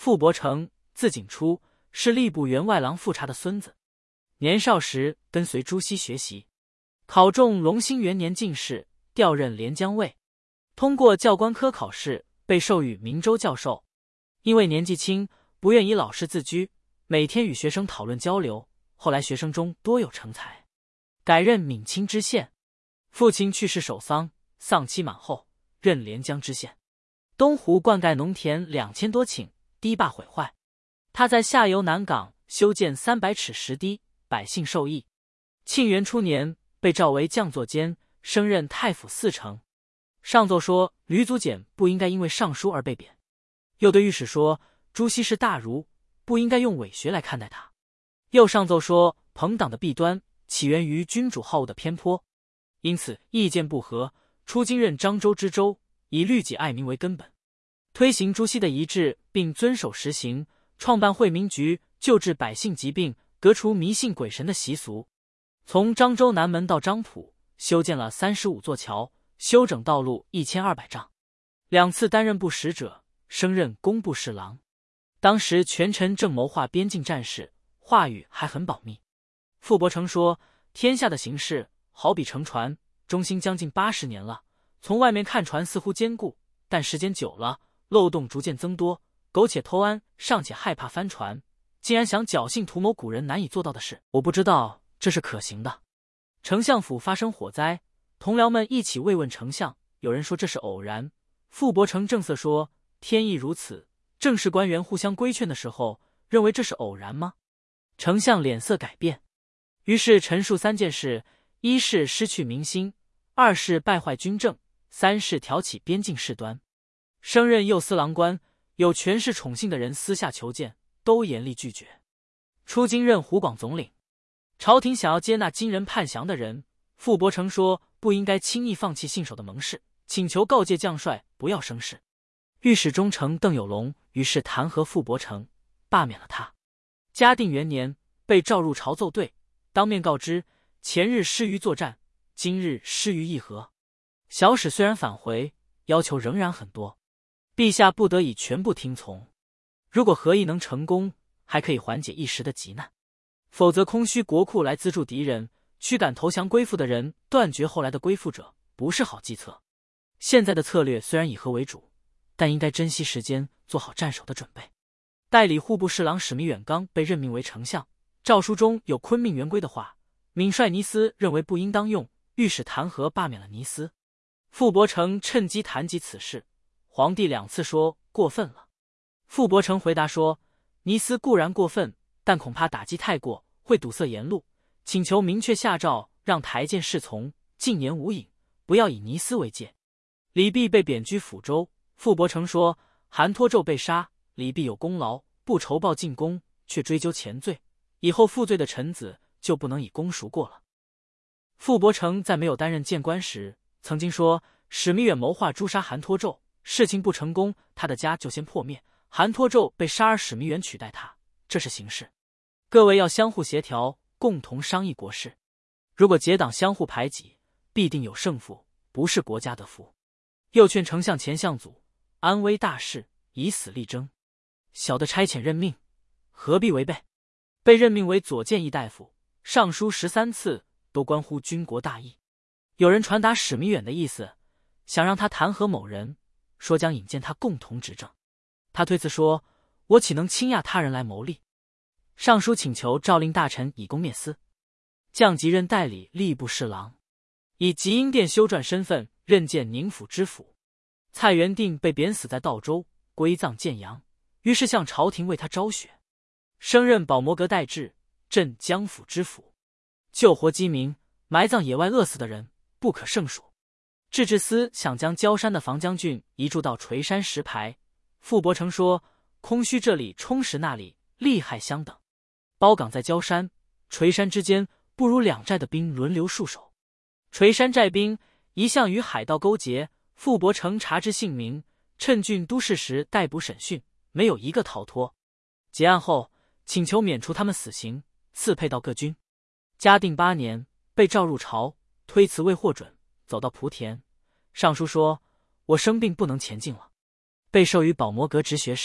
傅伯成，字景初，是吏部员外郎富察的孙子。年少时跟随朱熹学习，考中隆兴元年进士，调任连江尉。通过教官科考试，被授予明州教授。因为年纪轻，不愿以老师自居，每天与学生讨论交流。后来学生中多有成才，改任闽清知县。父亲去世守丧，丧期满后，任连江知县。东湖灌溉农田2000多顷，堤坝毁坏，他在下游南港修建300尺石堤，百姓受益。庆元初年，被召为将作监，升任太府4丞。上奏说吕祖简不应该因为上书而被贬，又对御史说朱熹是大儒，不应该用伪学来看待他。又上奏说朋党的弊端起源于君主好恶的偏颇，因此意见不合，出京任漳州知州，以律己爱民为根本，推行朱熹的遗志，并遵守实行，创办惠民局，救治百姓疾病，革除迷信鬼神的习俗。从漳州南门到漳浦，修建了35座桥，修整道路1200丈。2次担任部使者，升任工部侍郎。当时权臣正谋划边境战事，话语还很保密。傅伯成说，天下的形势好比乘船，中兴将近80年了，从外面看船似乎坚固，但时间久了，漏洞逐渐增多，苟且偷安尚且害怕翻船，竟然想侥幸图谋古人难以做到的事，我不知道这是可行的。丞相府发生火灾，同僚们一起慰问丞相，有人说这是偶然。傅伯成正色说，天意如此，正是官员互相规劝的时候，认为这是偶然吗？丞相脸色改变，于是陈述3件事：一是失去民心，2是败坏军政，3是挑起边境事端。升任右司郎官，有权势宠幸的人私下求见，都严厉拒绝。出京任湖广总领，朝廷想要接纳金人叛降的人，傅伯成说不应该轻易放弃信守的盟誓，请求告诫将帅不要生事。御史中丞邓有龙于是弹劾傅伯成，罢免了他。嘉定元年，被召入朝奏对，当面告知前日失于作战，今日失于议和。小史虽然返回，要求仍然很多，陛下不得已全部听从。如果和议能成功，还可以缓解一时的急难，否则空虚国库来资助敌人，驱赶投降归附的人，断绝后来的归附者，不是好计策。现在的策略虽然以和为主，但应该珍惜时间，做好战守的准备。代理户部侍郎史弥远刚被任命为丞相，诏书中有昆命元规的话，闵帅尼斯认为不应当用，御史弹劾罢免了尼斯。傅伯成趁机谈及此事，皇帝2次说过分了。傅伯成回答说，尼斯固然过分，但恐怕打击太过，会堵塞言路，请求明确下诏，让台谏侍从，禁言无影，不要以尼斯为戒。李泌被贬居抚州，傅伯成说，韩托胄被杀，李泌有功劳，不酬报进功，却追究前罪，以后负罪的臣子就不能以功赎过了。傅伯成在没有担任谏官时，曾经说史弥远谋划诛杀韩托胄，事情不成功，他的家就先破灭，韩托胄被杀而史弥远取代他，这是形势。各位要相互协调，共同商议国事。如果结党相互排挤，必定有胜负，不是国家的福。又劝丞相钱相祖，安危大事，以死力争。小的差遣任命，何必违背？被任命为左谏议大夫，上书13次，都关乎军国大义。有人传达史弥远的意思，想让他弹劾某人，说将引荐他共同执政。他推辞说，我岂能倾轧他人来谋利？上书请求诏令大臣以公灭私，降即任代理吏部侍郎，以吉英殿修撰身份任见宁府知府。蔡元定被贬死在道州，归葬建阳，于是向朝廷为他昭雪，升任保摩阁代治，镇江府知府，救活饥民，埋葬野外饿死的人，不可胜数。制置司想将焦山的房将军移驻到垂山石牌，傅伯成说，空虚这里充实那里，利害相等。包岗在焦山、垂山之间，不如2寨的兵轮流戍守。垂山寨兵一向与海盗勾结，傅伯成查知姓名，趁郡都事时逮捕审讯，没有一个逃脱。结案后，请求免除他们死刑，赐配到各军。嘉定8年，被召入朝，推辞未获准，走到莆田，上书说，我生病不能前进了，被授予保摩阁直学士，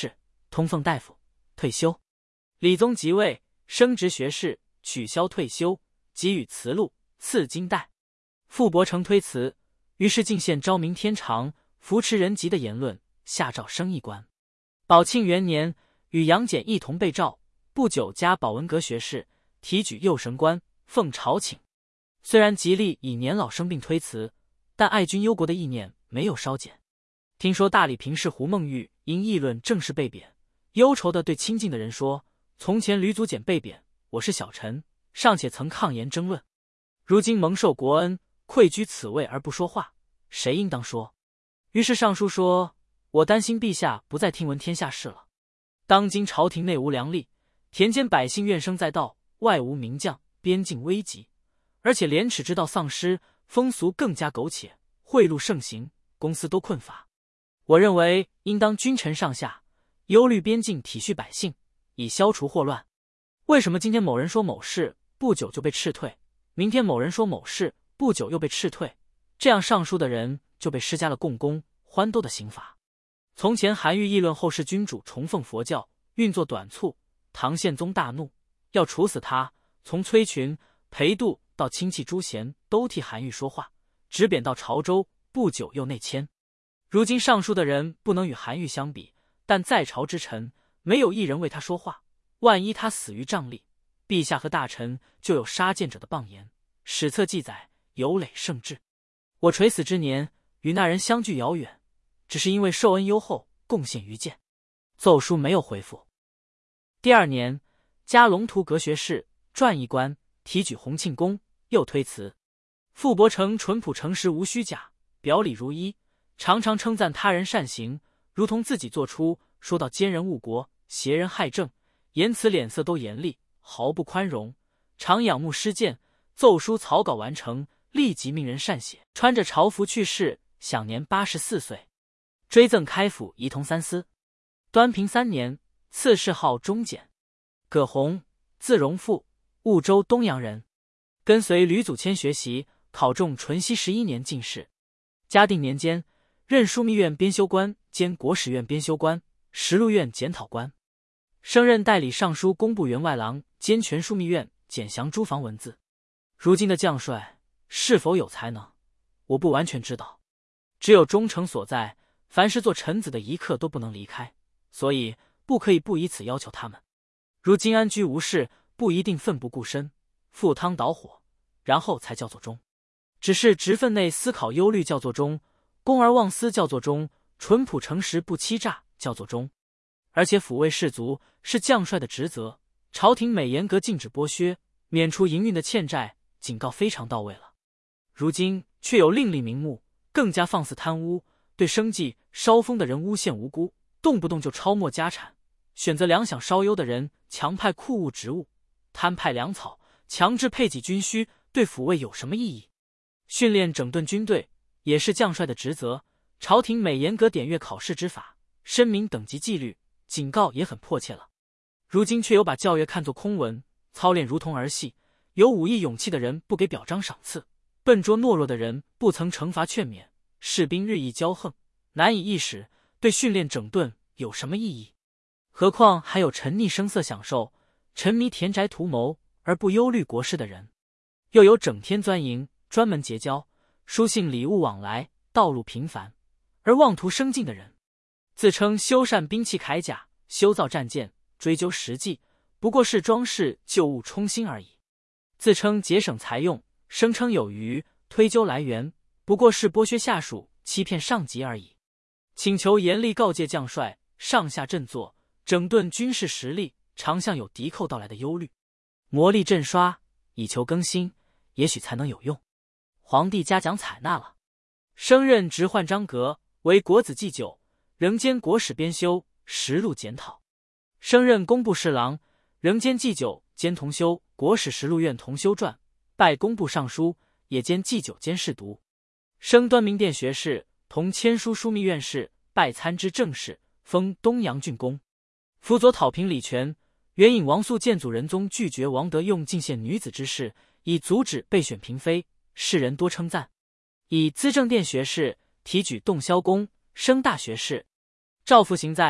通奉大夫，退休。理宗即位，升职学士，取消退休，给予辞禄，赐金带。傅伯成推辞，于是进献昭明天长、扶持人疾的言论，下诏升一官。宝庆元年，与杨简一同被召，不久加保文阁学士，提举右神官，奉朝请。虽然吉利以年老生病推辞，但爱君忧国的意念没有稍减。听说大理平氏胡孟玉因议论正式被贬，忧愁地对亲近的人说：“从前吕祖简被贬，我是小臣，尚且曾抗言争论，如今蒙受国恩，愧居此位而不说话，谁应当说？”于是上书说：“我担心陛下不再听闻天下事了。当今朝廷内无良吏，田间百姓怨声载道，外无名将，边境危急，而且廉耻之道丧失，风俗更加苟且，贿赂盛行，公司都困乏。我认为应当君臣上下，忧虑边境，体恤百姓，以消除祸乱。为什么今天某人说某事，不久就被斥退，明天某人说某事，不久又被斥退？这样上书的人就被施加了共工、欢斗的刑罚。从前韩愈议论后世君主崇奉佛教，运作短促，唐宪宗大怒，要处死他，从崔群、裴度到亲戚朱贤都替韩愈说话，直贬到潮州，不久又内迁。如今上书的人不能与韩愈相比，但在朝之臣没有一人为他说话，万一他死于瘴疠，陛下和大臣就有杀谏者的谤言，史册记载有累圣至。我垂死之年与那人相距遥远，只是因为受恩优厚，贡献于谏。奏书没有回复。第二年，加龙图阁学士，撰一官，提举洪庆公，又推辞。傅伯成淳朴诚实无虚假，表里如一，常常称赞他人善行，如同自己做出，说到奸人误国，邪人害政，言辞脸色都严厉，毫不宽容，常仰慕施谏。奏书草稿完成，立即命人善写，穿着朝服去世，享年84岁。追赠开府仪同三司。端平3年，赐谥号忠简。葛洪，字荣富，婺州东阳人，跟随吕祖谦学习，考中淳熙11年进士。嘉定年间，任枢密院编修官兼国史院编修官、实录院检讨官，升任代理尚书工部员外郎兼全枢密院检详诸房文字。如今的将帅是否有才能，我不完全知道，只有忠诚所在，凡是做臣子的一刻都不能离开，所以不可以不以此要求他们。如今安居无事，不一定奋不顾身，赴汤蹈火，然后才叫做忠。只是职分内思考忧虑叫做忠，公而忘私叫做忠，淳朴诚实不欺诈叫做忠。而且抚慰士卒是将帅的职责，朝廷每严格禁止剥削，免除营运的欠债，警告非常到位了。如今却有另立名目，更加放肆贪污，对生计稍丰的人诬陷无辜，动不动就抄没家产，选择粮饷稍优的人强派库务职务，摊派粮草，强制配给军需，对抚慰有什么意义？训练整顿军队也是将帅的职责，朝廷每严格典阅考试之法，申明等级纪律，警告也很迫切了。如今却有把教阅看作空文，操练如同儿戏，有武艺勇气的人不给表彰赏赐，笨拙懦弱的人不曾惩罚劝勉，士兵日益骄横，难以易使，对训练整顿有什么意义？何况还有沉溺声色享受，沉迷田宅图谋而不忧虑国事的人，又有整天钻营，专门结交，书信礼物往来，道路频繁，而妄图升进的人，自称修缮兵器铠甲，修造战舰，追究实际，不过是装饰旧物充新而已；自称节省财用，声称有余，推究来源，不过是剥削下属，欺骗上级而已。请求严厉告诫将帅，上下振作，整顿军事实力，常像有敌寇到来的忧虑，磨砺振刷，以求更新，也许才能有用。皇帝嘉奖采纳了，升任直宦章阁，为国子祭酒，仍兼国史编修、实录检讨。升任工部侍郎，仍兼祭酒兼同修国史实录院同修传，拜工部尚书，也兼祭酒兼侍读。升端明殿学士，同签书枢密院事，拜参知政事，封东阳郡公。辅佐讨平李全，援引王肃建祖仁宗拒绝王德用进献女子之事，以阻止备选嫔妃，世人多称赞。以资政殿学士，提举洞霄公，升大学士。赵复行在，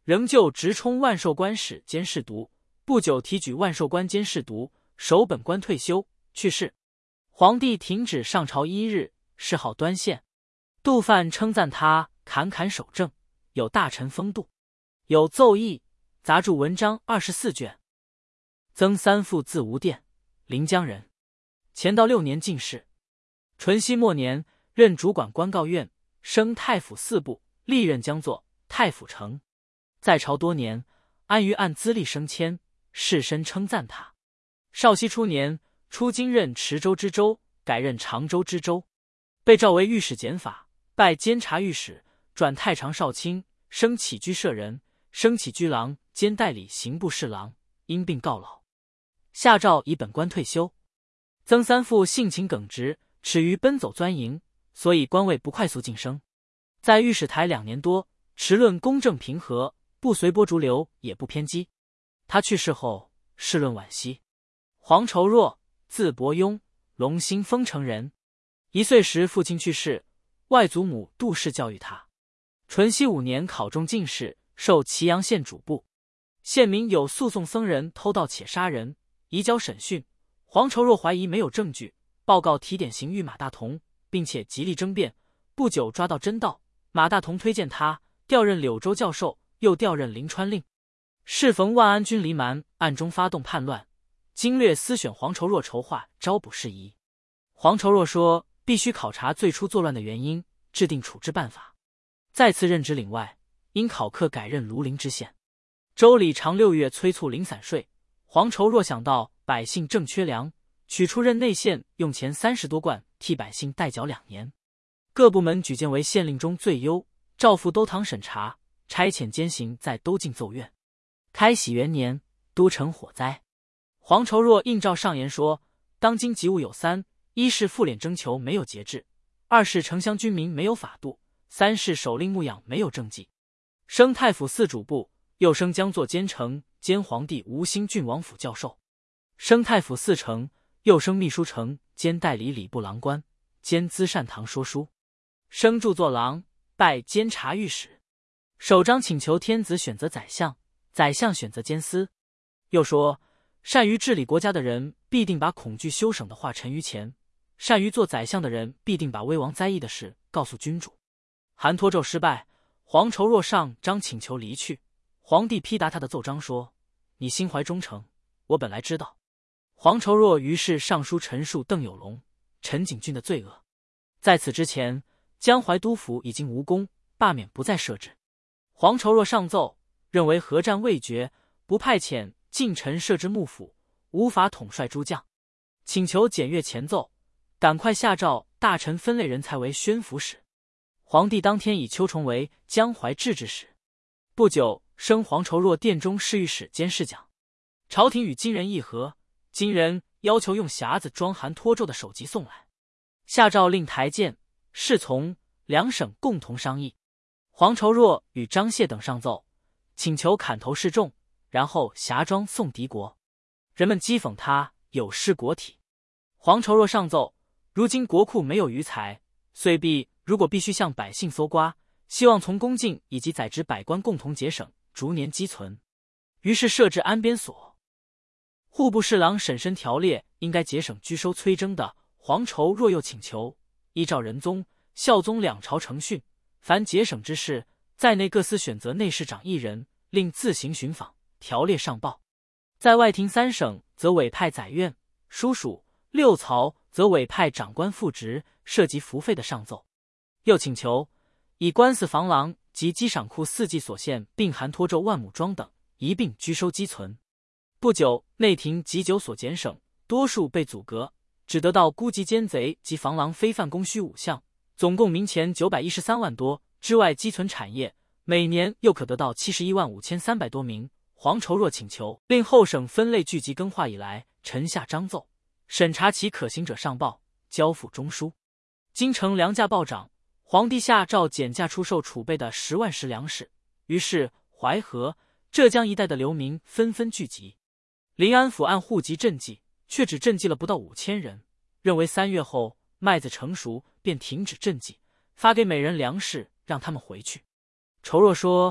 仍旧直充万寿官使兼侍读，不久提举万寿官兼侍读，守本官退休，去世。皇帝停止上朝1日，谥号端宪。杜范称赞他侃侃守正，有大臣风度，有奏议，杂著文章24卷。曾三父字无殿，临江人，乾道6年进士。淳熙末年任主管官告院，升太府4部，历任将作、太府丞。在朝多年，安于按资历升迁，士绅称赞他。绍熙初年，出京任池州知州，改任常州知州，被召为御史检法，拜监察御史，转太常少卿，升起居舍人，升起居郎兼代理刑部侍郎，因病告老。下诏以本官退休。曾三父性情耿直，耻于奔走钻营，所以官位不快速晋升。在御史台2年多，持论公正平和，不随波逐流，也不偏激。他去世后，世论惋惜。黄愁若，字伯庸，龙兴丰城人。1岁时父亲去世，外祖母杜氏教育他。淳熙5年考中进士，授祁阳县主簿。县民有诉讼僧人偷盗且杀人，移交审讯。黄愁若怀疑没有证据，报告提点刑狱马大同，并且极力争辩。不久抓到真盗，马大同推荐他，调任柳州教授，又调任临川令。适逢万安军离蛮，暗中发动叛乱，经略思选黄愁若筹划招捕事宜。黄愁若说必须考察最初作乱的原因，制定处置办法。再次任职领外，因考课改任庐陵知县。州里常6月催促零散税，黄愁若想到百姓正缺粮，取出任内县用钱30多贯，替百姓代缴2年。各部门举荐为县令中最优，诏付都堂审查，差遣监刑在都进奏院。开禧元年，都城火灾，黄愁若应诏上言说，当今急务有3：一是赋敛征求没有节制，二是城乡军民没有法度，三是守令牧养没有政绩。升太府4主簿，又升将作监丞，兼皇帝吴兴郡王府教授。升太府4丞，又升秘书丞，兼代理礼部郎官，兼资善堂说书。升著作郎，拜监察御史。首章请求天子选择宰相，宰相选择监司。又说，善于治理国家的人必定把恐惧羞省的话陈于前，善于做宰相的人必定把危亡灾异的事告诉君主。韩托胄失败，黄愁若上章请求离去。皇帝批答他的奏章说，你心怀忠诚，我本来知道。黄愁若于是上书陈述邓有龙、陈景峻的罪恶。在此之前，江淮督府已经无功，罢免不再设置。黄愁若上奏，认为合战未决，不派遣近臣设置幕府，无法统帅诸将，请求检阅前奏，赶快下诏大臣分类人才为宣抚使。皇帝当天以邱崇为江淮制置使。不久，升黄愁若殿中侍御史兼侍讲。朝廷与金人议和，金人要求用匣子装韩托胄的首级送来，下诏令台谏，侍从两省共同商议。黄愁若与张谢等上奏，请求砍头示众，然后匣装送敌国。人们讥讽他有失国体。黄愁若上奏，如今国库没有余财，遂如果必须向百姓搜刮，希望从宫禁以及宰执百官共同节省，逐年积存。于是设置安边所。户部侍郎审申条列应该节省拘收催征的，黄愁若又请求依照仁宗、孝宗2朝程训，凡节省之事，在内各司选择内侍长1人，令自行巡访，条列上报。在外廷3省，则委派宰院、书属；6曹则委派长官复职，涉及服费的上奏。又请求以官司房廊及机赏库4季所献，并含托胄万亩庄等，一并拘收积存。不久，内廷及酒所减省，多数被阻隔，只得到孤籍奸贼及房廊非犯供需5项，总共民钱913万多，之外积存产业，每年又可得到71万5300多名。黄愁若请求令后省分类聚集更化以来，臣下章奏，审查其可行者上报，交付中书。京城粮价暴涨，皇帝下诏减价出售储备的10万石粮食，于是淮河、浙江一带的流民纷纷聚集。临安府按户籍赈济，却只赈济了不到5000人，认为3月后麦子成熟，便停止赈济，发给每人粮食，让他们回去。愁若说，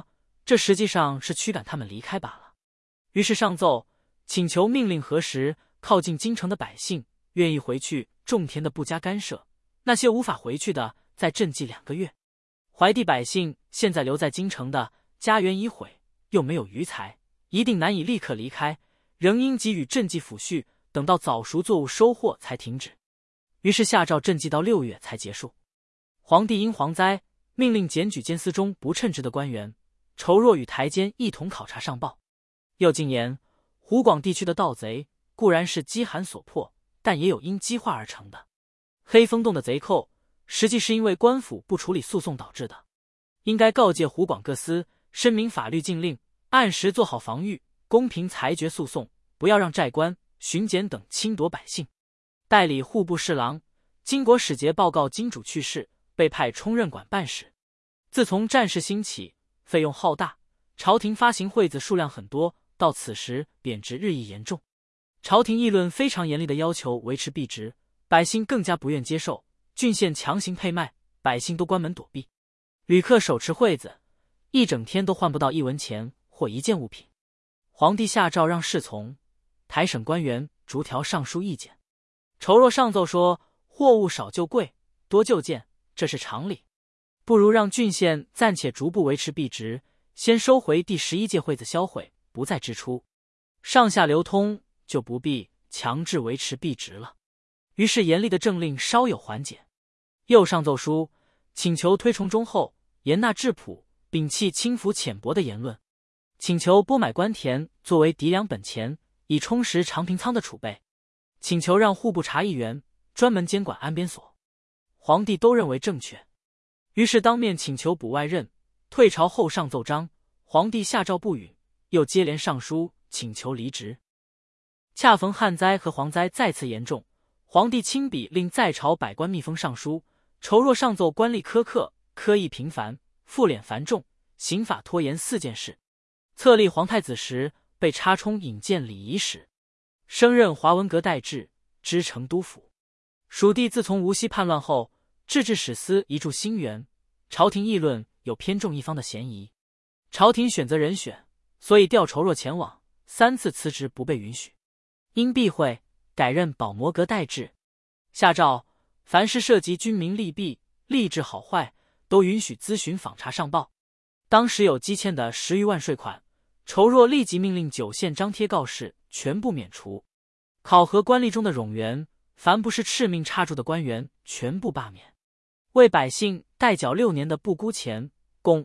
这实际上是驱赶他们离开罢了。于是上奏，请求命令何时靠近京城的百姓愿意回去种田的不加干涉，那些无法回去的再赈济2个月。淮地百姓现在留在京城的家园已毁，又没有余财，一定难以立刻离开，仍应给予赈济抚恤，等到早熟作物收获才停止。于是下诏赈济到6月才结束。皇帝因蝗灾，命令检举监司中不称职的官员，筹若与台监一同考察上报。又进言，湖广地区的盗贼固然是饥寒所迫，但也有因饥化而成的。黑风洞的贼寇实际是因为官府不处理诉讼导致的，应该告诫湖广各司申明法律禁令，按时做好防御，公平裁决诉讼，不要让寨官、巡检等侵夺百姓。代理户部侍郎金国使节报告金主去世，被派充任管办事。自从战事兴起，费用浩大，朝廷发行惠子数量很多，到此时贬值日益严重。朝廷议论非常严厉的要求维持币值，百姓更加不愿接受，郡县强行配卖，百姓都关门躲避。旅客手持惠子，一整天都换不到1文钱或1件物品。皇帝下诏让侍从、台省官员逐条上书意见。筹若上奏说，货物少就贵，多就贱，这是常理，不如让郡县暂且逐步维持币值，先收回第11届惠子销毁，不再支出，上下流通，就不必强制维持币值了。于是严厉的政令稍有缓解。又上奏书，请求推崇忠厚，严纳质朴，摒弃轻浮浅薄的言论，请求拨买官田作为抵粮本钱，以充实长平仓的储备，请求让户部查议员专门监管安边所。皇帝都认为正确，于是当面请求补外任，退朝后上奏章，皇帝下诏不允，又接连上书请求离职。恰逢旱灾和蝗灾再次严重，皇帝亲笔令在朝百官密封上书，筹若上奏官吏苛刻，科议频繁，赋敛繁重，刑法拖延4件事。册立皇太子时，被插充引荐礼仪使，升任华文阁代制，知成都府。蜀地自从无锡叛乱后，制置史司移驻兴元，朝廷议论有偏重一方的嫌疑，朝廷选择人选，所以调筹若前往，3次辞职不被允许，因避讳，改任保摩阁代制。下诏凡是涉及军民利弊、吏治好坏，都允许咨询访查上报。当时有积欠的10余万税款，筹若立即命令9县张贴告示，全部免除。考核官吏中的冗员，凡不是敕命插住的官员，全部罢免。为百姓代缴6年的不辜钱，共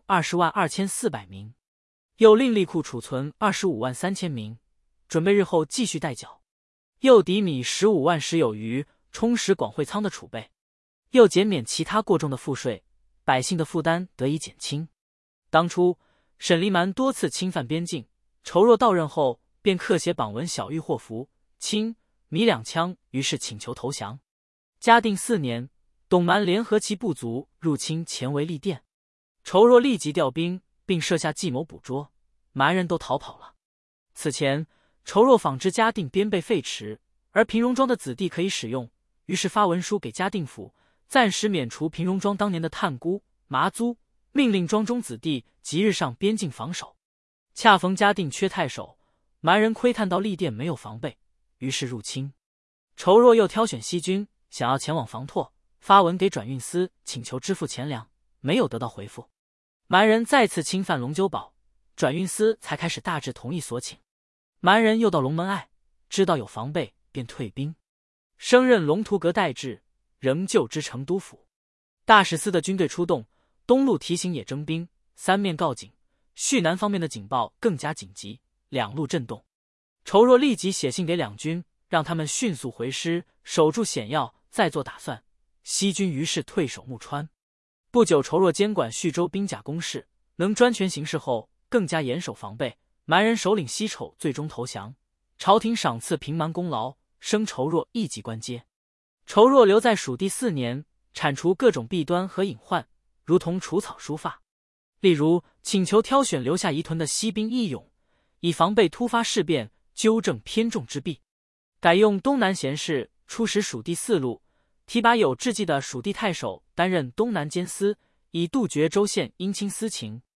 202400名。又令吏库储存253000名，准备日后继续代缴。又抵米15万石有余，充实广会仓的储备。又减免其他过重的赋税，百姓的负担得以减轻。当初沈黎蛮多次侵犯边境，筹若到任后便刻写榜文晓谕祸福、清、米2枪，于是请求投降。嘉定4年，董蛮联合其部族入侵前维利店，筹若立即调兵，并设下计谋捕捉，蛮人都逃跑了。此前筹若仿制嘉定边被废弛，而平戎庄的子弟可以使用，于是发文书给嘉定府，暂时免除平戎庄当年的炭沽、麻租，命令庄中子弟即日上边境防守。恰逢嘉定缺太守，蛮人窥探到利店没有防备，于是入侵。筹若又挑选西军，想要前往防拓，发文给转运司请求支付钱粮，没有得到回复。蛮人再次侵犯龙鸠堡，转运司才开始大致同意所请。蛮人又到龙门隘，知道有防备，便退兵，升任龙图阁代制，仍旧知成都府。大使司的军队出动，东路提刑也征兵，三面告警，叙南方面的警报更加紧急，两路震动。筹若立即写信给两军，让他们迅速回师，守住险要，再做打算。西军于是退守木川。不久，筹若监管叙州兵甲工事，能专权行事后，更加严守防备。蛮人首领西丑最终投降，朝廷赏赐平蛮功劳，升筹若一级官阶。筹若留在蜀地4年，铲除各种弊端和隐患，如同除草梳发。例如，请求挑选留下遗屯的西兵义勇，以防备突发事变，纠正偏重之弊。改用东南贤士出使蜀地4路，提拔有志气的蜀地太守担任东南监司，以杜绝州县姻亲私情。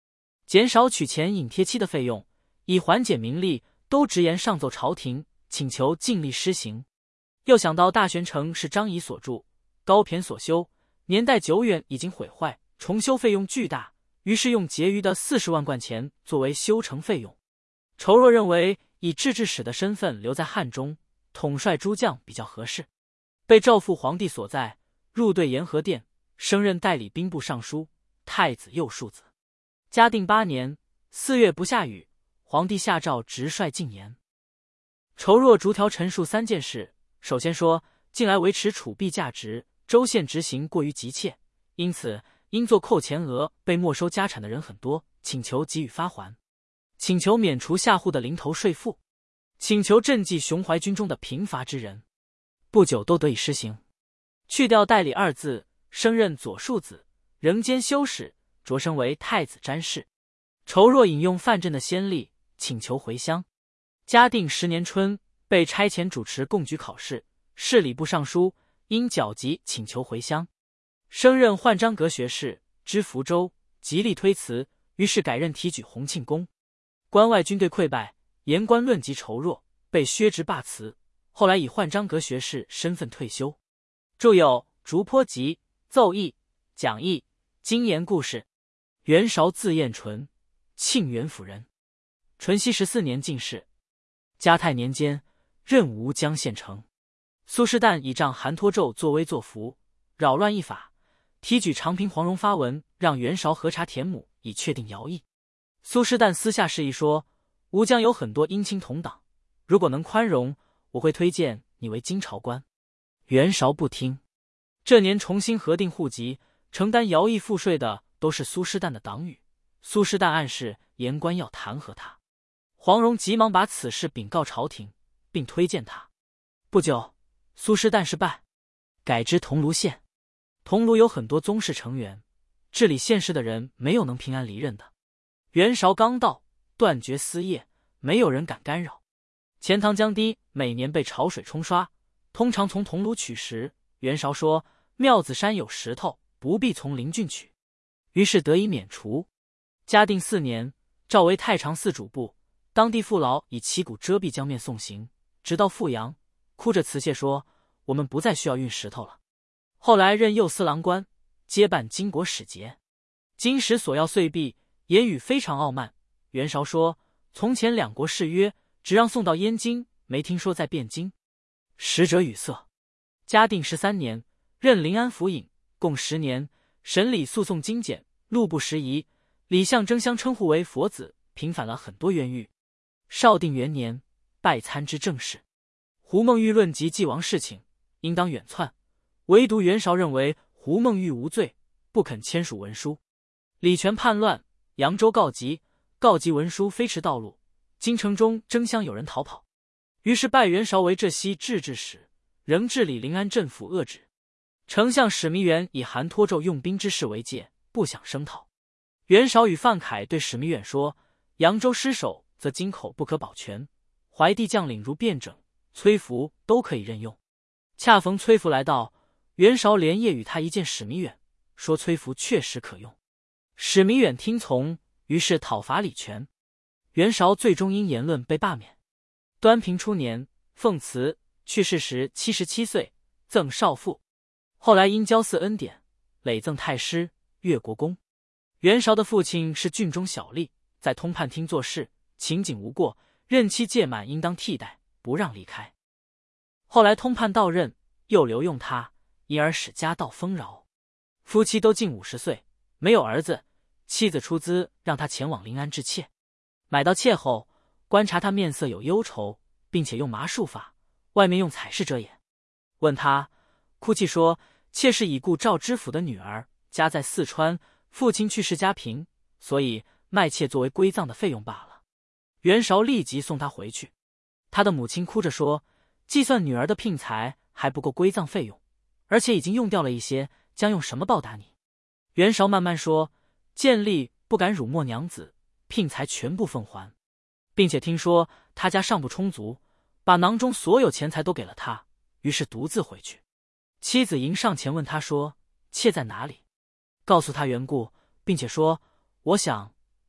减少娶钱引贴妻的费用，以缓解民力，都直言上奏朝廷，请求尽力施行。又想到大玄城是张仪所筑，高骈所修，年代久远，已经毁坏，重修费用巨大，于是用结余的40万贯钱作为修成费用。仇若认为以制置使的身份留在汉中，统帅诸将比较合适，被诏赴皇帝所在，入对延和殿，升任代理兵部尚书、太子右庶子。嘉定8年4月不下雨，皇帝下诏直率进言。仇若逐条陈述3件事。首先说，近来维持储币价值，州县执行过于急切，因此因做扣钱额被没收家产的人很多，请求给予发还，请求免除下户的零头税赋，请求赈济熊淮军中的贫乏之人，不久都得以施行。去掉代理2字，升任左庶子，仍兼修史，擢升为太子詹事。仇若引用范镇的先例，请求回乡。嘉定10年春，被差遣主持贡举考试，侍礼部尚书，因脚疾请求回乡，升任焕章阁学士，知福州，极力推辞，于是改任提举洪庆公。关外军队溃败，言官论及仇若，被削职罢辞，后来以焕章阁学士身份退休。著有《竹坡集》、奏议、讲义、经言故事。袁绍字彦纯，庆元府人，淳熙14年进士。嘉泰年间任吴江县丞。苏士旦倚仗韩托胄作威作福，扰乱议法，提举长平黄蓉发文让袁绍核查田亩，以确定徭役。苏士旦私下示意说，吴江有很多姻亲同党，如果能宽容，我会推荐你为京朝官。袁绍不听。这年重新核定户籍，承担徭役赋税的都是苏士旦的党羽，苏士旦暗示言官要弹劾他。黄蓉急忙把此事禀告朝廷，并推荐他。不久，苏士旦事败，改知桐庐县。桐庐有很多宗室成员，治理县事的人没有能平安离任的。袁绍刚到，断绝私业，没有人敢干扰。钱塘江堤每年被潮水冲刷，通常从桐庐取石。袁绍说，庙子山有石头，不必从邻郡取，于是得以免除。嘉定4年，召为太常寺主簿，当地父老以旗鼓遮蔽江面送行，直到富阳，哭着辞谢说，我们不再需要运石头了。后来任右司郎官，接办经国使节。金石索要岁币，言语非常傲慢。袁绍说，从前两国誓约，只让送到燕京，没听说在汴京。使者语塞。嘉定13年，任临安府尹，共10年，审理诉讼精简，路不拾遗。李相争相称呼为佛子，平反了很多冤狱。绍定元年，拜参知政事。胡孟玉论及继王事情，应当远窜，唯独袁绍认为胡孟玉无罪，不肯签署文书。李全叛乱，扬州告急文书飞驰道路，京城中争相有人逃跑，于是拜袁绍为浙西制置使，仍治理临安镇府遏止。丞相史弥远以韩托胄用兵之事为戒，不想声讨。袁绍与范凯对史弥远说，扬州失守，则京口不可保全，淮地将领如卞整、崔福都可以任用。恰逢崔福来到，袁绍连夜与他一见史弥远，说崔福确实可用。史弥远听从，于是讨伐李全。袁绍最终因言论被罢免。端平初年，奉祠，去世时77岁，赠少傅。后来因交祀恩典，累赠太师、越国公。袁绍的父亲是郡中小吏，在通判厅做事，情景无过，任期届满应当替代，不让离开。后来通判到任，又留用他，因而使家道丰饶。夫妻都近50岁，没有儿子，妻子出资让他前往临安置妾。买到妾后，观察他面色有忧愁，并且用麻术法，外面用彩饰遮掩。问他，哭泣说，妾是已故赵知府的女儿，家在四川，父亲去世家贫，所以卖妾作为归葬的费用罢了。袁绍立即送他回去。他的母亲哭着说，计算女儿的聘财还不够归葬费用，而且已经用掉了一些，将用什么报答你？袁绍慢慢说，建立不敢辱没娘子，聘财全部奉还，并且听说他家尚不充足，把囊中所有钱财都给了他，于是独自回去。妻子迎上前问他说，妾在哪里？告诉他缘故，并且说，我想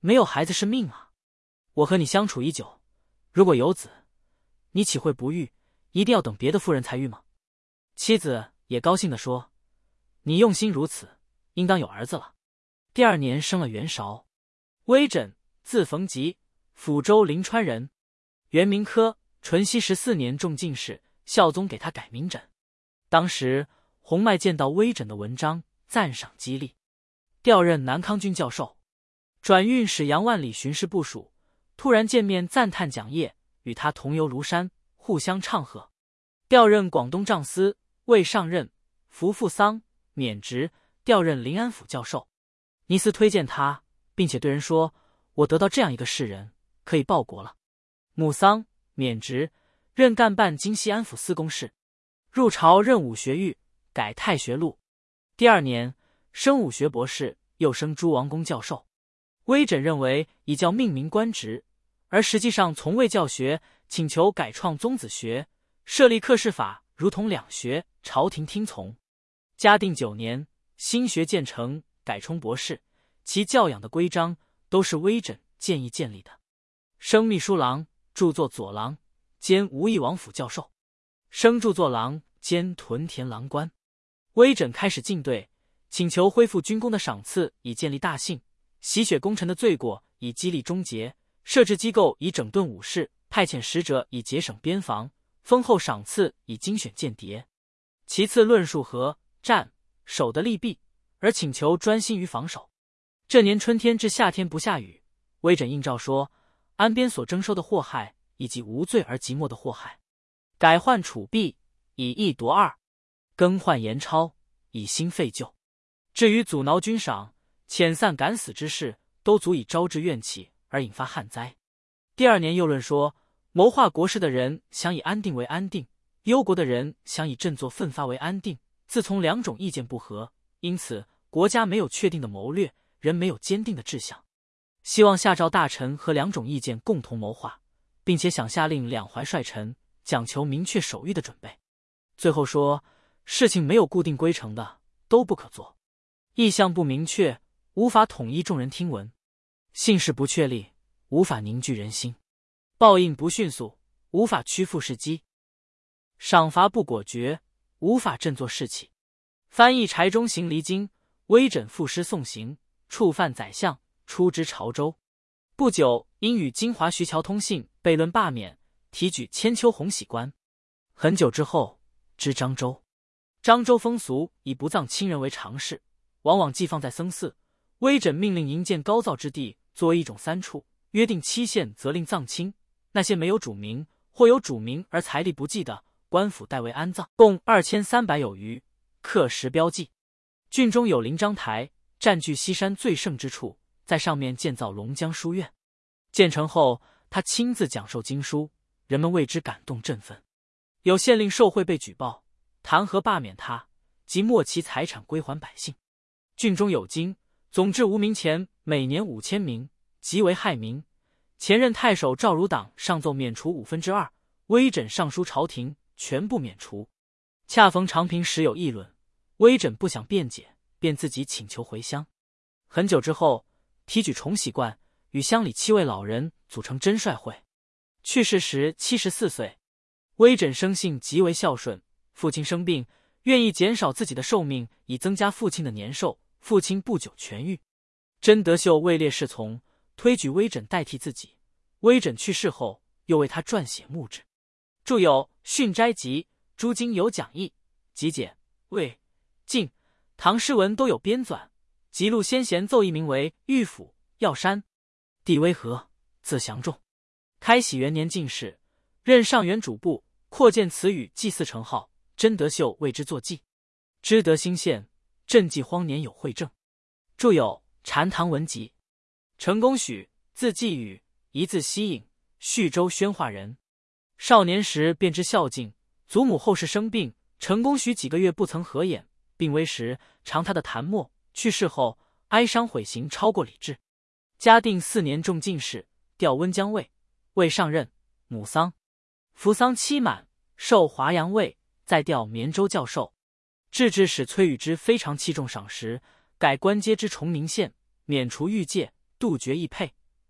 没有孩子是命啊！我和你相处已久，如果有子，你岂会不育？一定要等别的妇人才育吗？”妻子也高兴地说：“你用心如此，应当有儿子了。”第2年生了袁绍。微诊，字逢吉，抚州临川人，元明科，淳熙14年中进士，孝宗给他改名诊。当时洪迈见到微诊的文章，赞赏激励，调任南康军教授，转运使杨万里巡视部署。突然见面赞叹讲业，与他同游庐山，互相唱和。调任广东丈司，未上任，服父丧，免职，调任临安府教授。尼斯推荐他，并且对人说：“我得到这样一个士人，可以报国了。”母丧，免职，任干办京西安抚司公事。入朝任武学狱，改太学录。第2年升武学博士，又升诸王公教授。微诊认为以教命名官职，而实际上从未教学，请求改创宗子学，设立课试法，如同两学，朝廷听从。嘉定9年，新学建成，改充博士，其教养的规章都是微诊建议建立的。升秘书郎，著作佐郎，兼吴义王府教授，升著作郎，兼屯田郎官。微诊开始进对，请求恢复军功的赏赐，以建立大信；洗雪功臣的罪过，以激励忠节；设置机构，以整顿武士；派遣使者，以节省边防；丰厚赏赐，以精选间谍。其次论述和战守的利弊，而请求专心于防守。这年春天至夏天不下雨，微诊应诏说，安边所征收的祸害，以及无罪而即没的祸害，改换储币，以一夺二；更换盐钞，以新废旧。至于阻挠军赏、遣散赶死之事，都足以招致怨气而引发旱灾。第2年又论说，谋划国事的人想以安定为安定，忧国的人想以振作奋发为安定。自从2种意见不合，因此国家没有确定的谋略，人没有坚定的志向。希望下诏大臣和2种意见共同谋划，并且想下令两淮帅臣，讲求明确守御的准备。最后说，事情没有固定规程的，都不可做；意向不明确，无法统一众人听闻；信誓不确立，无法凝聚人心；报应不迅速，无法屈服时机；赏罚不果决，无法振作士气。翻译柴中行离京，微诊赋诗送行，触犯宰相，出知潮州。不久，因与金华徐桥通信，悖论罢免，提举千秋鸿喜官。很久之后，知漳州。漳州风俗以不葬亲人为常事，往往寄放在僧寺。微诊命令营建高灶之地，作为一种3处，约定期限，责令葬亲。那些没有主名或有主名而财力不济的，官府代为安葬，共2300有余，刻石标记。郡中有临章台，占据西山最盛之处，在上面建造龙江书院。建成后，他亲自讲授经书，人们为之感动振奋。有县令受贿被举报，弹劾罢免他，即没其财产归还百姓。郡中有金，总制无名钱每年5000名，极为害民。前任太守赵汝党上奏免除2/5，微诊上书朝廷，全部免除。恰逢长平时有议论，微诊不想辩解，便自己请求回乡。很久之后，提举重喜观，与乡里7位老人组成真帅会。去世时74岁。微诊生性极为孝顺，父亲生病，愿意减少自己的寿命，以增加父亲的年寿。父亲不久痊愈。真德秀位列侍从，推举微诊代替自己。微诊去世后，又为他撰写墓志，著有《训斋集》《诸经有讲义》《集解》《魏晋唐诗文都有编纂，辑录先贤奏议，名为《御府药山》。帝微和，字祥仲，开禧元年进士，任上元主簿，扩建词语祭祀成号，真德秀为之作记。知德兴县，赈济荒年有惠政，著有《禅堂文集》。陈公许，字季宇，一字希颖，叙州宣化人。少年时便知孝敬，祖母后世生病，陈公许几个月不曾合眼，病危时尝他的痰沫，去世后哀伤悔行超过理智。嘉定4年中进士，调温江尉，未上任，母丧。服丧期满，授华阳尉，再调绵州教授。制置使崔宇之非常器重赏识，改官阶之崇宁县，免除御戒，杜绝役配，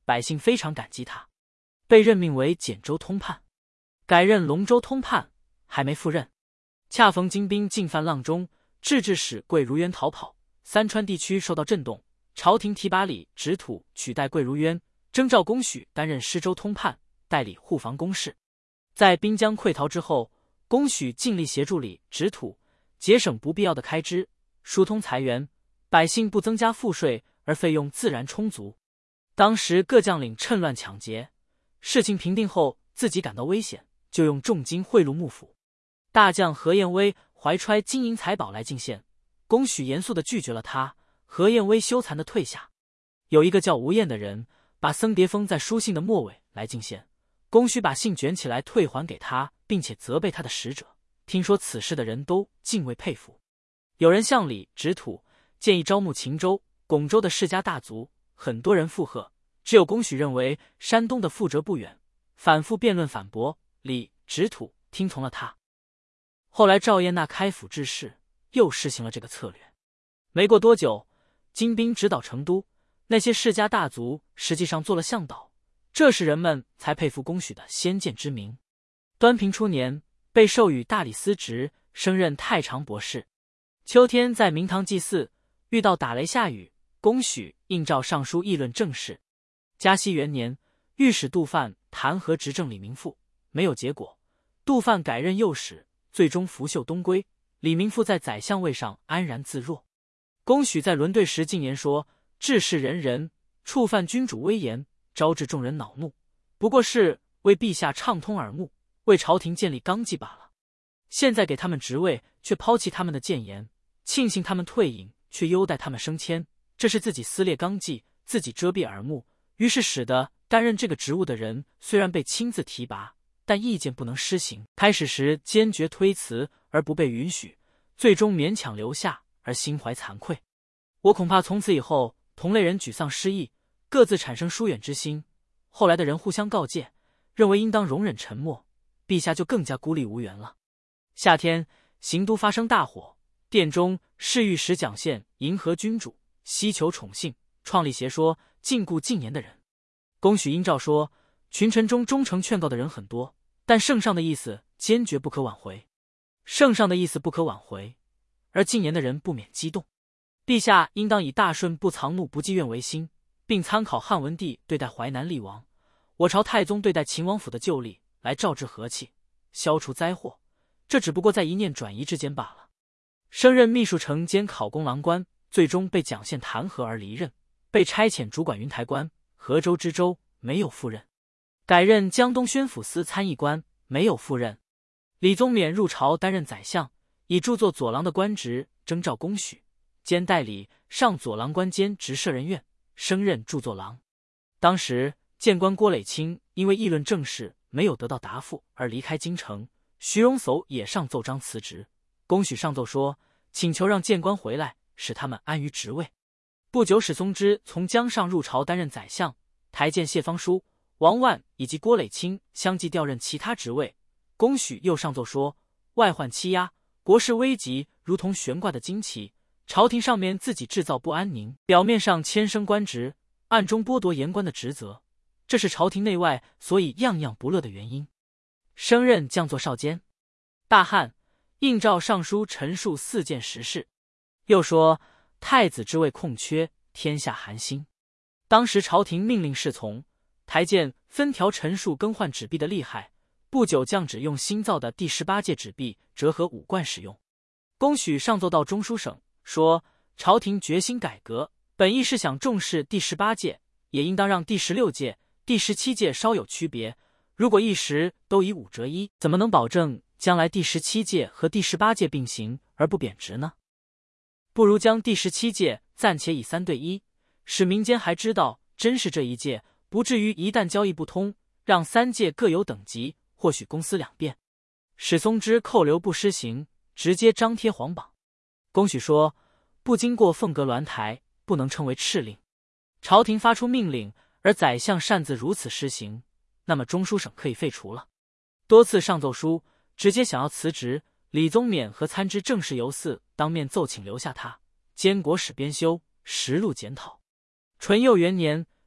百姓非常感激他，被任命为简州通判，改任龙州通判，还没赴任。恰逢金兵进犯阆中，制置使桂如渊逃跑，三川地区受到震动，朝廷提拔李直土取代桂如渊，征召公许担任施州通判，代理护防公事。在滨江溃逃之后，公许尽力协助李直土，节省不必要的开支，疏通财源，百姓不增加赋税，而费用自然充足。当时各将领趁乱抢劫，事情平定后，自己感到危险，就用重金贿赂幕府。大将何彦威怀揣金银财宝来进献，公许严肃地拒绝了他，何彦威羞惭地退下。有一个叫吴彦的人把僧牒封在书信的末尾来进献，公许把信卷起来退还给他，并且责备他的使者。听说此事的人都敬畏佩服。有人向李直土建议招募秦州、巩州的世家大族，很多人附和，只有公许认为山东的富浙不远，反复辩论反驳，李直土听从了他。后来赵彦纳开府治事，又实行了这个策略。没过多久，金兵直捣成都，那些世家大族实际上做了向导，这时人们才佩服公许的先见之明。端平初年，被授予大理司职，升任太常博士。秋天在明堂祭祀，遇到打雷下雨，公许应召上书议论政事。嘉熙元年，御史杜范弹劾执政李明富，没有结果，杜范改任右使，最终拂袖东归，李明富在宰相位上安然自若。公许在轮对时进言说，治世仁人，触犯君主威严，招致众人恼怒，不过是为陛下畅通耳目，为朝廷建立纲纪罢了。现在给他们职位，却抛弃他们的谏言，庆幸他们退隐，却优待他们升迁，这是自己撕裂纲纪，自己遮蔽耳目，于是使得担任这个职务的人虽然被亲自提拔，但意见不能施行，开始时坚决推辞而不被允许，最终勉强留下而心怀惭愧。我恐怕从此以后，同类人沮丧失意，各自产生疏远之心。后来的人互相告诫，认为应当容忍沉默，陛下就更加孤立无援了。夏天，行都发生大火，殿中侍御史蒋宪迎合君主，希求宠幸，创立邪说，禁锢禁言的人。公许应诏说，群臣中忠诚劝告的人很多，但圣上的意思坚决不可挽回。圣上的意思不可挽回，而禁言的人不免激动。陛下应当以大顺不藏怒不积怨为心，并参考汉文帝对待淮南厉王，我朝太宗对待秦王府的旧例，来召致和气，消除灾祸。这只不过在一念转移之间罢了。升任秘书丞兼考功郎官，最终被蒋宪弹劾而离任，被差遣主管云台关、河州知州，没有赴任。改任江东宣抚司参议官，没有赴任。李宗勉入朝担任宰相，以著作左郎的官职征召公许，兼代理上左郎官兼直舍人院，升任著作郎。当时谏官郭累卿因为议论政事没有得到答复而离开京城，徐荣叟也上奏章辞职。公许上奏说，请求让谏官回来，使他们安于职位。不久，史松之从江上入朝担任宰相，台谏谢方书、王万以及郭累卿相继调任其他职位。公许又上奏说，外患欺压，国事危急，如同悬挂的旌旗，朝廷上面自己制造不安宁，表面上迁升官职，暗中剥夺言官的职责，这是朝廷内外所以样样不乐的原因。升任将作少监。大汉，应召尚书陈述4件实事。又说太子之位空缺，天下寒心。当时朝廷命令侍从，台谏分条陈述更换纸币的厉害，不久降旨用新造的第18届纸币折合5贯使用。公许上奏到中书省，说朝廷决心改革，本意是想重视第18届，也应当让第16届、第17届稍有区别。如果一时都以5折1，怎么能保证将来第17届和第18届并行而不贬值呢？不如将第17届暂且以3对1，使民间还知道真是这一届，不至于一旦交易不通，让3届各有等级，或许公私两便。史松之扣留不施行，直接张贴皇榜。公许说，不经过凤阁鸾台，不能称为敕令。朝廷发出命令，而宰相擅自如此施行，那么中书省可以废除了。多次上奏书，直接想要辞职。李宗勉和参知政事尤驷当面奏请留下他，监国史编修实录检讨。淳佑元年，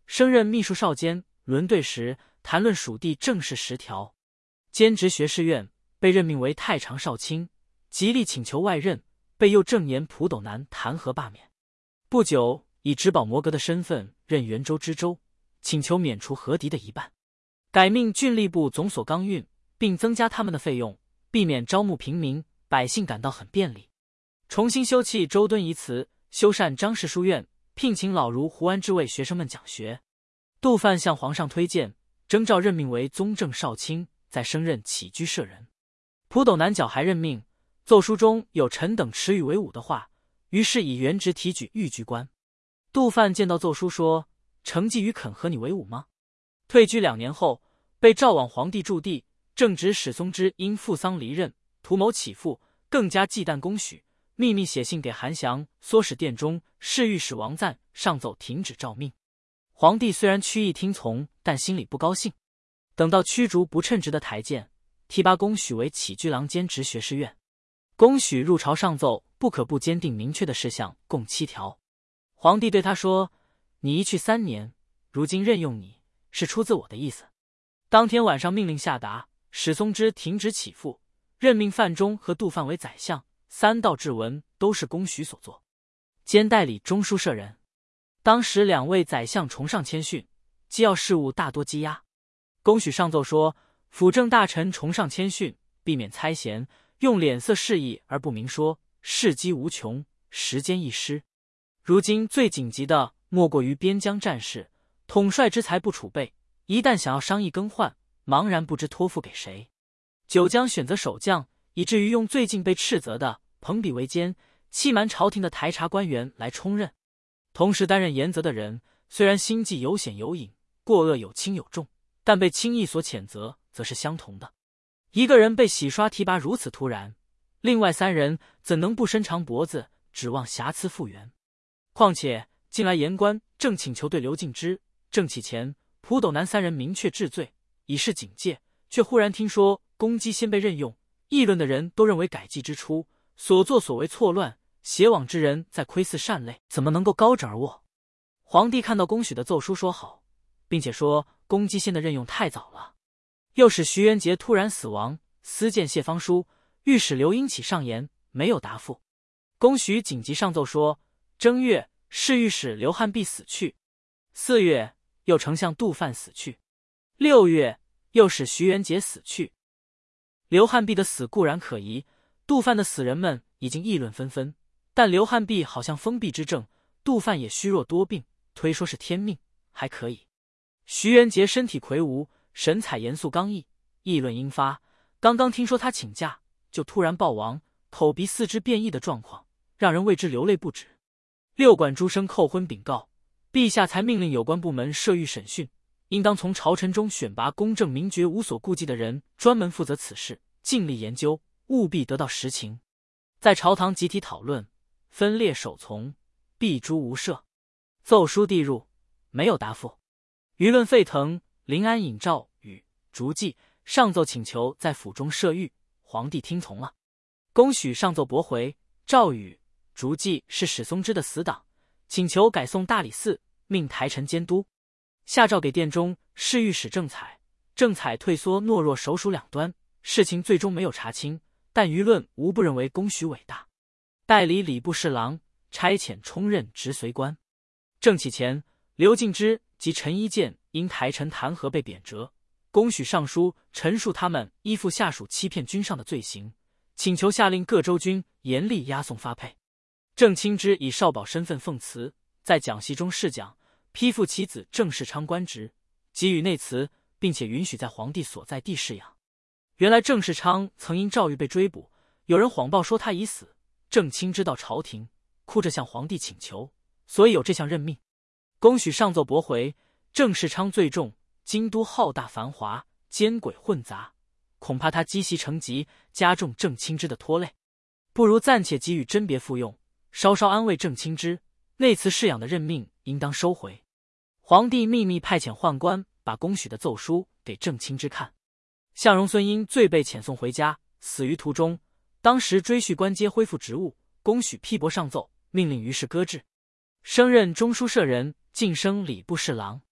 升任秘书少监。轮对时，谈论蜀地政事10条。兼职学士院，被任命为太常少卿，极力请求外任，被右正言蒲斗南弹劾罢免。不久，以直保摩阁的身份任元州知州，请求免除河敌的一半，改命郡吏部总所纲运，并增加他们的费用，避免招募平民，百姓感到很便利。重新修葺周敦颐祠，修缮张氏书院，聘请老儒胡安之为学生们讲学。杜范向皇上推荐，征召任命为宗正少卿，再升任起居舍人。蒲斗南缴还任命，奏书中有臣等持与为伍的话，于是以原职提举御居官。杜范见到奏书说：“承继于肯和你为伍吗？”退居2年后，被召往皇帝驻地，正值史松之因父丧离任，图谋起复，更加忌惮公许，秘密写信给韩祥、唆使殿中侍御史王赞上奏停止诏命。皇帝虽然屈意听从，但心里不高兴。等到驱逐不称职的台谏，提拔公许为起居郎兼职学士院。公许入朝上奏不可不坚定明确的事项共7条。皇帝对他说：“你一去3年，如今任用你，是出自我的意思。”当天晚上命令下达，史松之停止起复，任命范仲和杜范为宰相，3道制文都是公许所作，兼代理中书舍人。当时2位宰相崇尚谦逊，机要事务大多积压。公许上奏说，辅政大臣崇尚谦逊，避免猜嫌，用脸色示意而不明说，事机无穷，时间易失。如今最紧急的莫过于边疆战事，统帅之才不储备，一旦想要商议更换，茫然不知托付给谁。九江选择守将，以至于用最近被斥责的朋比为奸、欺瞒朝廷的台察官员来充任。同时担任严责的人，虽然心计有显有隐，过恶有轻有重，但被轻易所谴责，则是相同的。一个人被洗刷提拔如此突然，另外3人怎能不伸长脖子，指望瑕疵复原？况且近来言官正请求对刘敬之、郑启前、蒲斗南3人明确治罪，以示警戒，却忽然听说公基先被任用，议论的人都认为改纪之初，所作所为错乱，邪枉之人在窥伺善类，怎么能够高枕而卧？皇帝看到公许的奏书说好，并且说公基先的任用太早了，又使徐元节突然死亡，私见谢方书，御史刘英起上言，没有答复。公许紧急上奏说，正月侍御史刘汉弼死去，4月又丞相杜范死去，6月又使徐元节死去。刘汉弼的死固然可疑，杜范的死人们已经议论纷纷，但刘汉弼好像封闭之症，杜范也虚弱多病，推说是天命，还可以。徐元节身体魁梧，神采严肃刚毅，议论英发。刚刚听说他请假，就突然暴亡，口鼻四肢变异的状况，让人为之流泪不止。6管诸生叩昏禀告，陛下才命令有关部门设狱审讯，应当从朝臣中选拔公正明觉无所顾忌的人，专门负责此事，尽力研究，务必得到实情。在朝堂集体讨论，分列守从，必诛无赦。奏书递入，没有答复。舆论沸腾，临安尹赵宇、竹记上奏请求在府中设狱，皇帝听从了。公许上奏驳回，赵宇、竹记是史松之的死党，请求改送大理寺，命台臣监督。下诏给殿中侍御史郑采，郑采退缩懦弱，首鼠两端，事情最终没有查清，但舆论无不认为公许伟大。代理礼部侍郎，差遣充任直随官。郑启前、刘敬之及陈一建因台臣弹劾被贬谪，公许上书陈述他们依附下属欺骗君上的罪行，请求下令各州军严厉押送发配。郑清之以少保身份奉辞，在讲席中试讲，批复其子郑世昌官职，给予内辞，并且允许在皇帝所在地侍养。原来郑世昌曾因诏狱被追捕，有人谎报说他已死，郑清之到朝廷，哭着向皇帝请求，所以有这项任命。公许上奏驳回，郑世昌罪重，京都浩大繁华，奸诡混杂，恐怕他积习成疾，加重郑清之的拖累，不如暂且给予甄别复用，稍稍安慰郑清之，内辞侍养的任命应当收回。皇帝秘密派遣宦官把公许的奏书给郑清之看。向荣孙因罪被遣送回家，死于途中。当时追叙官阶恢复职务，公许批驳上奏，命令于是搁置，升任中书舍人，晋升礼部侍郎。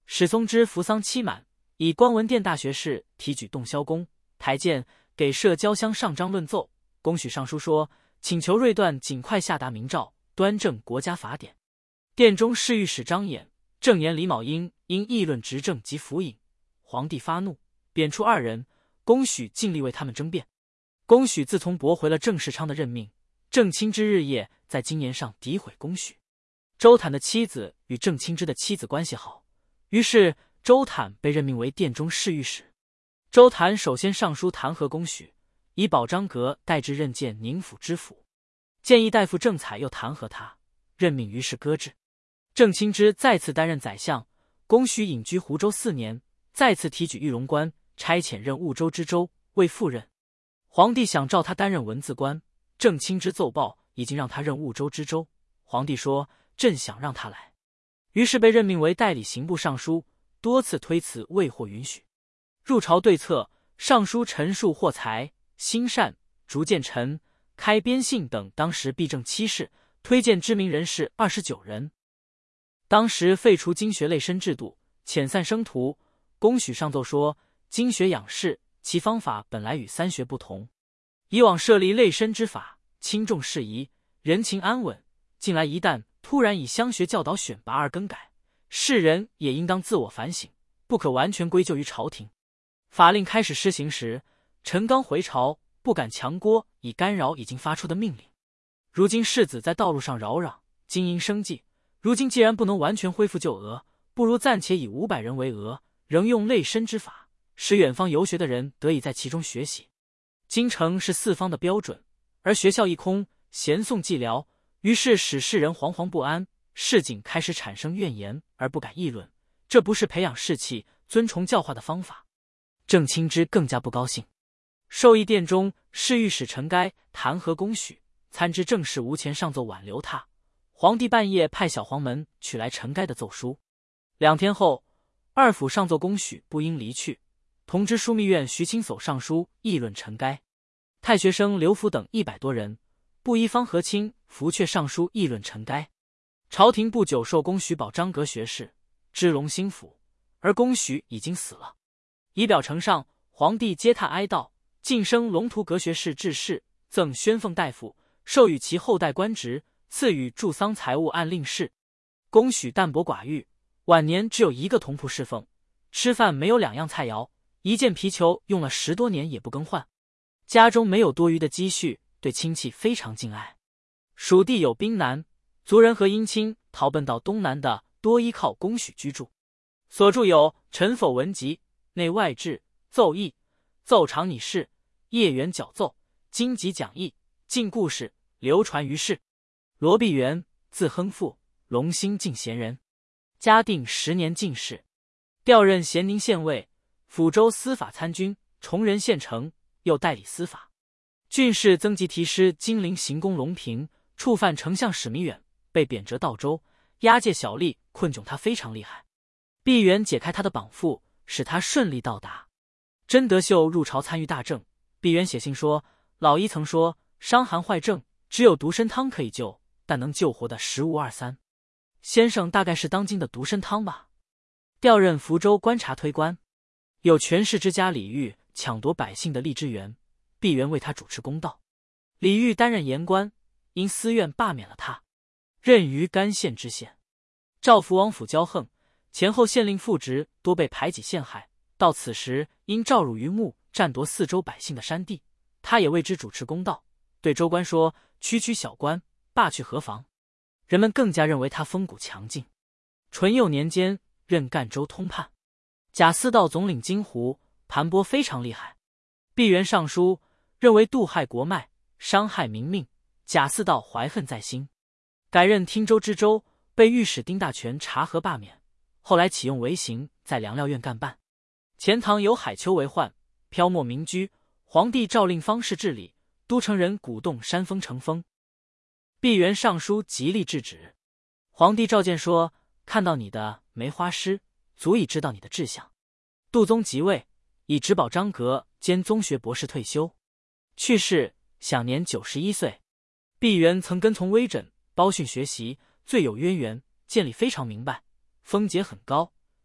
史松之服丧期满，以光文殿大学士提举洞霄公，台谏给摄交乡上章论奏。公许上书说，请求瑞段尽快下达明诏，端正国家法典。殿中侍御史张衍、正言李卯英因议论执政及府尹，皇帝发怒，贬黜2人。公许尽力为他们争辩。公许自从驳回了郑世昌的任命，郑清之日夜在经言上诋毁公许。周坦的妻子与郑清之的妻子关系好，于是周坦被任命为殿中侍御史。周坦首先上书弹劾公许，以保张阁代之任见宁府知府。谏议大夫郑采又弹劾他，任命于是搁置。郑清之再次担任宰相，公许隐居湖州4年，再次提举御荣官，差遣任婺州知州，未复任。皇帝想召他担任文字官，郑清之奏报已经让他任婺州知州。皇帝说朕想让他来，于是被任命为代理刑部尚书，多次推辞未获允许。入朝对策，上书陈述霍才、辛善、竹建臣、开边信等当时弊政7事，推荐知名人士29人。当时废除经学类申制度，遣散生徒。公许上奏说，经学养士，其方法本来与3学不同。以往设立类申之法，轻重适宜，人情安稳。近来一旦突然以乡学教导选拔而更改，世人也应当自我反省，不可完全归咎于朝廷。法令开始施行时，陈刚回朝，不敢强郭以干扰已经发出的命令。如今士子在道路上扰攘，经营生计，如今既然不能完全恢复旧额，不如暂且以500人为额，仍用类申之法，使远方游学的人得以在其中学习。京城是4方的标准，而学校一空，闲诵寂寥，于是使世人惶惶不安，市井开始产生怨言而不敢议论，这不是培养士气、尊崇教化的方法。郑清之更加不高兴。授义殿中侍御史陈该弹劾公许，参知政事无钱上奏挽留他。皇帝半夜派小黄门取来陈该的奏书。2天后，二府上奏公许不应离去，同知枢密院徐清叟上书议论陈该。太学生刘福等100多人，布衣方和清、福阙上书议论陈该。朝廷不久授公许保张阁学士，知隆兴府，而公许已经死了。仪表呈上，皇帝嗟叹哀悼，晋升龙图阁学士致仕，赠宣奉大夫，授予其后代官职，赐予助丧财物按令事。公许淡泊寡欲，晚年只有1个童仆侍奉，吃饭没有2样菜肴，一件皮裘用了10多年也不更换。家中没有多余的积蓄，对亲戚非常敬爱。蜀地有兵难，族人和姻亲逃奔到东南的，多依靠公许居住。所著有《陈否文集》、内外志、奏议、奏长拟事、叶元矫奏、经籍讲义、晋故事，流传于世。罗弼元，字亨富，隆兴进贤人，嘉定10年进士，调任咸宁县尉、抚州司法参军、崇仁县丞，又代理司法。郡士曾级提师金陵行宫隆平，触犯丞相史弥远，被贬谪道州，押解小吏困窘他非常厉害。毕元解开他的绑缚，使他顺利到达。甄德秀入朝参与大政，毕元写信说，老一曾说伤寒坏症只有独参汤可以救，但能救活的实无二三。先生大概是当今的独参汤吧。调任福州观察推官，有权势之家李煜抢夺百姓的荔枝园，毕元为他主持公道。李煜担任言官，因司院罢免了他，任于甘县知县。赵福王府骄横，前后县令复职多被排挤陷害，到此时因赵辱于穆，占夺4州百姓的山地，他也为之主持公道，对州官说，区区小官罢去何妨。人们更加认为他风骨强劲。淳佑年间任赣州通判，贾似道总领金湖，盘剥非常厉害。毕元上书认为妒害国脉，伤害民命，贾似道怀恨在心，改任汀州知州，被御史丁大权查核罢免，后来启用为刑，在良料院干办。钱塘有海丘为患，漂没民居，皇帝诏令方士治理，都城人鼓动山峰成风。毕元上书极力制止，皇帝召见说，看到你的梅花诗，足以知道你的志向。杜宗即位，以直保张阁兼宗学博士退休，去世享年91岁。毕元曾跟从微枕、包训学习，最有渊源，见理非常明白，风节很高，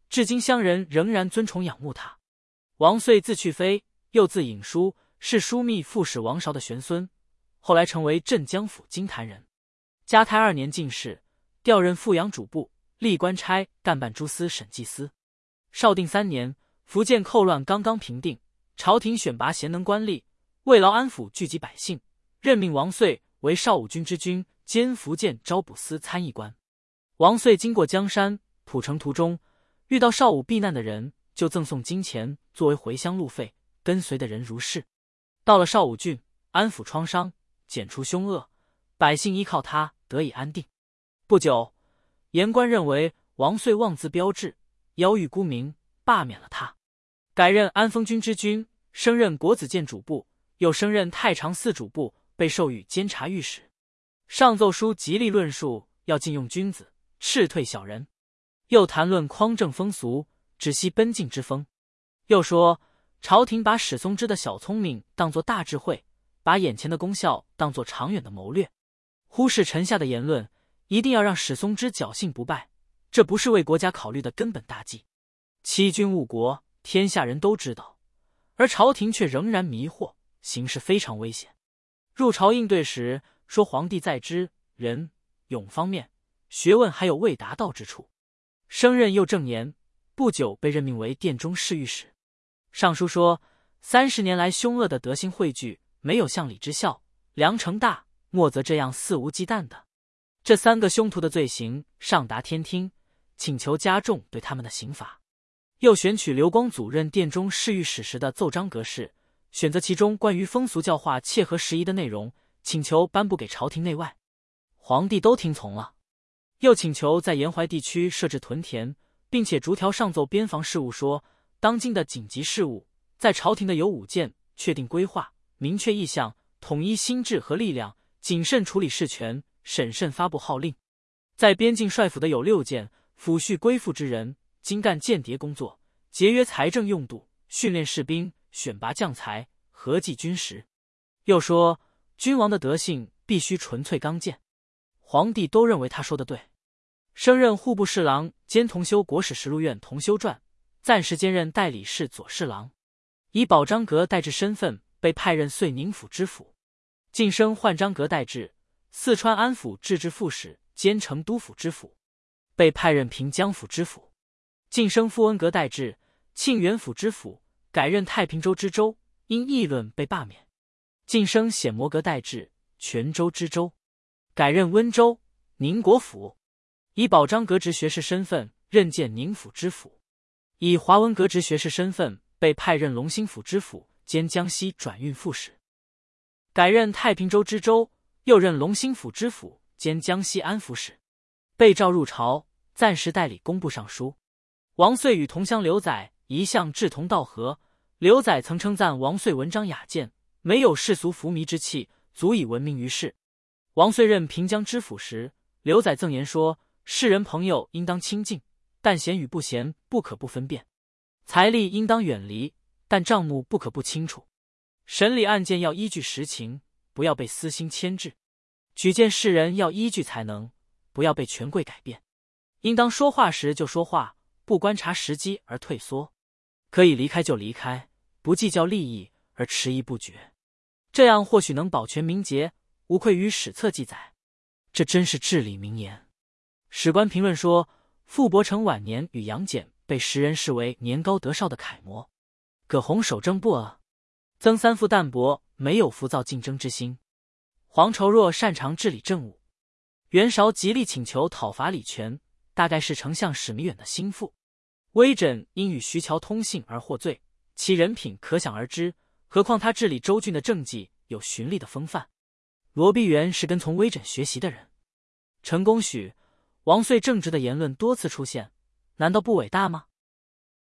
至今乡人仍然尊崇仰慕他。王遂字去非，又字尹叔，是枢密副使王韶的玄孙，后来成为镇江府金坛人。嘉泰2年进士，调任富阳主簿，历官差干办诸司审计司。绍定3年，福建寇乱刚刚平定，朝廷选拔贤能官吏，慰劳安抚聚集百姓，任命王遂为绍武军之君兼福建招补司参议官。王遂经过江山、蒲城途中，遇到绍武避难的人，就赠送金钱作为回乡路费，跟随的人如是。到了绍武郡，安抚创伤，剪除凶恶，百姓依靠他得以安定。不久，言官认为王遂妄自标致，邀欲沽名，罢免了他，改任安丰军之君，升任国子监主簿，又升任太常寺主簿，被授予监察御史。上奏书极力论述要禁用君子，斥退小人，又谈论匡正风俗，只惜奔进之风。又说朝廷把史松之的小聪明当作大智慧，把眼前的功效当作长远的谋略，忽视臣下的言论，一定要让史松之侥幸不败，这不是为国家考虑的根本大计。欺君误国，天下人都知道，而朝廷却仍然迷惑，形势非常危险。入朝应对时说皇帝在知、仁、勇方面学问还有未达到之处，升任又正言，不久被任命为殿中侍御史。上书说30年来凶恶的德行汇聚，没有向礼之效，良成大，莫则这样肆无忌惮的。这3个凶徒的罪行上达天听，请求加重对他们的刑罚。又选取刘光祖任殿中侍御史时的奏章格式，选择其中关于风俗教化切合时宜的内容，请求颁布给朝廷内外。皇帝都听从了。又请求在沿淮地区设置屯田，并且逐条上奏边防事务，说当今的紧急事务，在朝廷的有5件，确定规划，明确意向，统一心智和力量，谨慎处理事权，审慎发布号令。在边境帅府的有6件，抚恤归附之人，精干间谍工作，节约财政用度，训练士兵，选拔将才，合计军食。又说君王的德性必须纯粹刚健。皇帝都认为他说的对。升任户部侍郎兼同修国史实录院同修传，暂时兼任代理侍左侍郎。以保章阁代制身份，被派任遂宁府知府。晋升换章阁代制，四川安抚制置副使兼成都府知府，被派任平江府知府。晋升富恩阁代制，庆元府知府，改任太平州知州，因议论被罢免。晋升显摩阁代制，泉州知州，改任温州、宁国府。以保章阁职学士身份任荐宁府知府。以华文阁职学士身份被派任龙兴府知府兼江西转运副使，改任太平州知州，又任龙兴府知府兼江西安抚使。被召入朝，暂时代理工部尚书。王遂与同乡刘载一向志同道合，刘载曾称赞王遂文章雅健，没有世俗浮靡之气，足以闻名于世。王遂任平江知府时，刘载赠言说，世人朋友应当亲近，但贤与不贤不可不分辨，财力应当远离，但账目不可不清楚。审理案件要依据实情，不要被私心牵制；举荐世人要依据才能，不要被权贵改变。应当说话时就说话，不观察时机而退缩，可以离开就离开，不计较利益而迟疑不决，这样或许能保全名节，无愧于史册记载。这真是至理名言。史官评论说，傅伯成晚年与杨戬被时人视为年高德少的楷模。葛洪守正不阿，曾三父淡泊，没有浮躁竞争之心。黄稠若擅长治理政务。袁绍极力请求讨伐李全，大概是丞相史弥远的心腹。威震因与徐乔通信而获罪，其人品可想而知，何况他治理州郡的政绩有循吏的风范。罗弼元是跟从威震学习的人。陈公许、王遂正直的言论多次出现，难道不伟大吗？